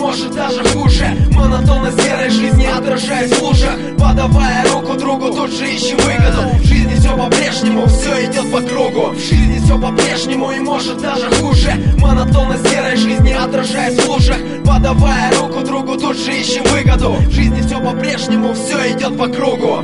может даже хуже. Монотонность серой жизни отражаясь в лужах, подавая руку другу, тут же ищем выгоду. В жизни все по-прежнему, все идет по кругу. В жизни все по-прежнему и может даже хуже. Монотонность серой жизни отражаясь в лужах, подавая руку другу, тут же ищем выгоду. В жизни все по-прежнему, все идет по кругу.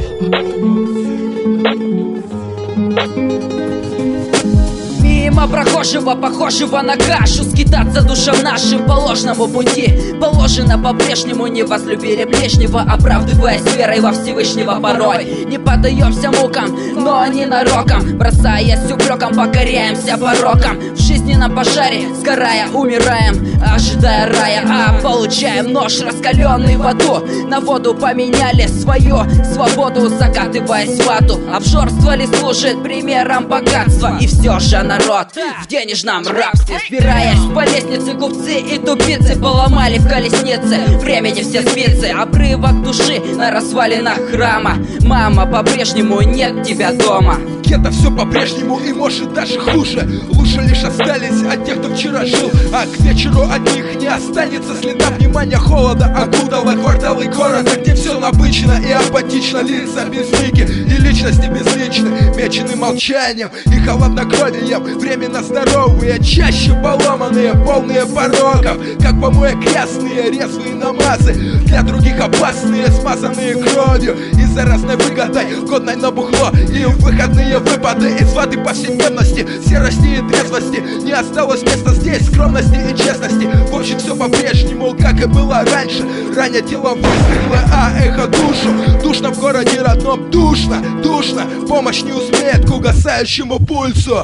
Мимо прохожего, похожего на кашу, скитаться душам нашим по ложному пути. Положено по-прежнему, не возлюбили ближнего, оправдываясь верой во Всевышнего порой. Не поддаемся мукам, но ненароком, бросаясь упреком, покоряемся порокам. В жизненном пожаре, сгорая, умираем, ожидая рая, а получаем нож, раскаленный в аду. На воду поменяли свою свободу, закатываясь в вату. Обжорство ли служит примером богатства? И все же народ в денежном рабстве, спираясь по лестнице, купцы и тупицы поломали в колеснице времени все спицы. Обрывок души на развалинах храма. Мама, по-прежнему нет тебя дома. Это все по-прежнему и может даже хуже. Лучше лишь остались от тех, кто вчера жил, а к вечеру от них не останется следа. Внимания холода окутало кварталы города, где все обычно и апатично. Лица безлики и личности безличны, мечены молчанием и холоднокровием. Временно здоровые, чаще поломанные, полные пороков, как помоек грязные, резвые намазы. Для других опасные, смазанные кровью и заразной выгодой, годной на бухло и выходные выпады из воды повседневности, серости и трезвости. Не осталось места здесь скромности и честности. В общем, все по-прежнему, как и было раньше. Ранее тело выстыкло, а эхо душу. Душно в городе родном, душно, душно. Помощь не успеет к угасающему пульсу.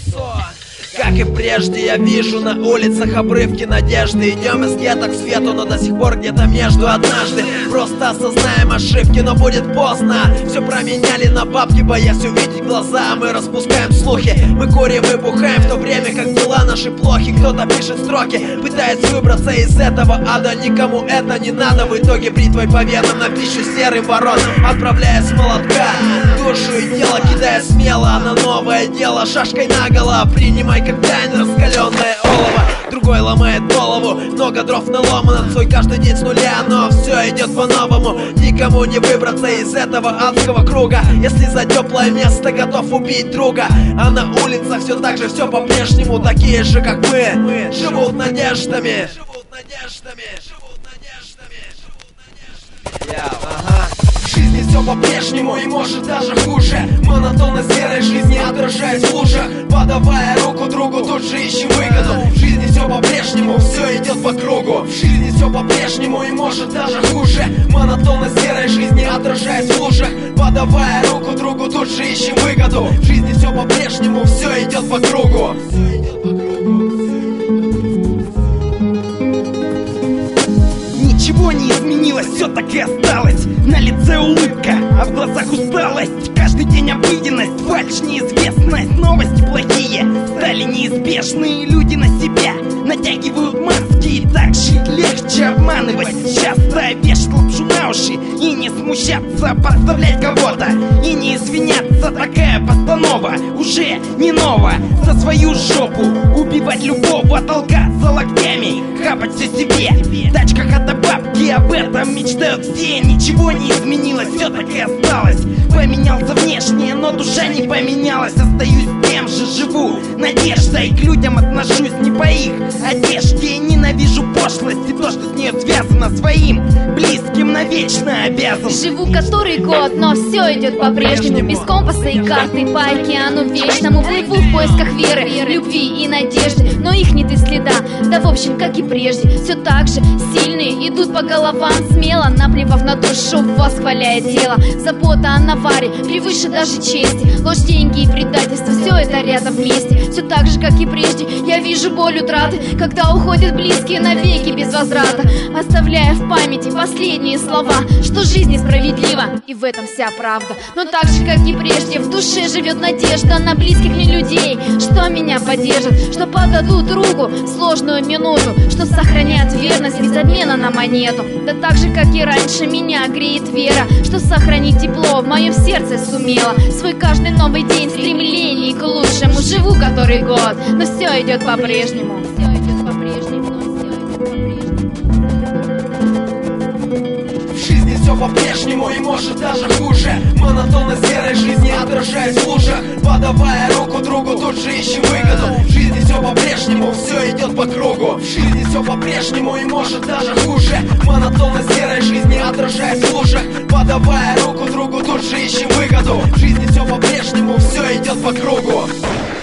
Как и прежде, я вижу на улицах обрывки надежды. Идем из гетто к свету, но до сих пор где-то между. Однажды просто осознаем ошибки, но будет поздно. Все променяли на бабки, боясь увидеть глаза. Мы распускаем слухи, мы курим и бухаем, в то время как дела наши плохи. Кто-то пишет строки, пытается выбраться из этого ада. Никому это не надо. В итоге бритвой по венам на пищу серым воронам, отправляя с молотка душу и тело, кидая смело на новое дело. Шашкой наголо принимай как дань раскаленное олово. Другой ломает голову, много дров наломано. Свой каждый день с нуля, но все идет по-новому. Никому не выбраться из этого адского круга, если за теплое место готов убить друга. А на улицах все так же, все по-прежнему. Такие же, как мы, живут надеждами. В жизни все по-прежнему и может даже хуже. Монотонность серой жизни отражаясь в лужах, подавая руку другу, тут же ищем выгоду. В жизни все по-прежнему, все идет по кругу. В жизни все по-прежнему и может даже хуже. Монотонность серой жизни отражаясь в лужах, подавая руку другу, тут же ищем выгоду. В жизни все по-прежнему, все идет по кругу. Ничего не изменилось, все так и осталось. На лице улыбка, а в глазах усталость. Каждый день обыденность, фальшь, неизвестность. Новости плохие стали неизбежны. Люди на себя натягивают маски, и так жить легче обманывать. Часто вешать лапшу на уши и не смущаться, подставлять кого-то и не извиняться. Такая постанова уже не нова. За свою жопу убивать любого, толкаться локтями, хапать все себе. Тачка, хата, бабки, об этом мечтают все. Ничего не изменилось, все так и осталось. Поменялся внешне, но душа не поменялась. Остаюсь тем же, живу надеждой. К людям отношусь не по их одежде. Ненавижу пошлость и то, что с ней связано. Своим близким навечно обязан. Живу который год, но все идет по-прежнему. Без компаса и карты по океану вечному. Плыву в поисках веры, любви и надежды, но их нет и следа. Да в общем, как и прежде, все так же сильные идут по головам смело, наплевав на душу, восхваляя дело. Забота о наваре превыше даже чести. Ложь, деньги и предательство, все это рядом вместе. Все так же, как и прежде, я вижу боль утраты, когда уходят близкие навеки без возврата, оставляя в памяти последние слова, что жизнь несправедлива, и в этом вся правда. Но так же, как и прежде, в душе живет надежда на близких мне людей, что меня поддержат, что подадут руку в сложную минуту, что сохранят верность без обмена на монету. Да так же, как и раньше, меня греет вера, что сохранить тепло в моем сердце сумела. Свой каждый новый день стремлений к лучшему. Живу который год, но все идет по-прежнему. Все идет по-прежнему, все идет по-прежнему. все по-прежнему и может даже хуже. Монотонно серой жизни отражаясь в лужах, подавая руку другу, тут же ищем выгоду. В жизни все по-прежнему, все идет по кругу. В жизни все по-прежнему и может даже хуже. Монотонно серой жизни отражаясь в лужах, подавая руку другу, тут же ищем выгоду. В жизни все по-прежнему, все идет по кругу.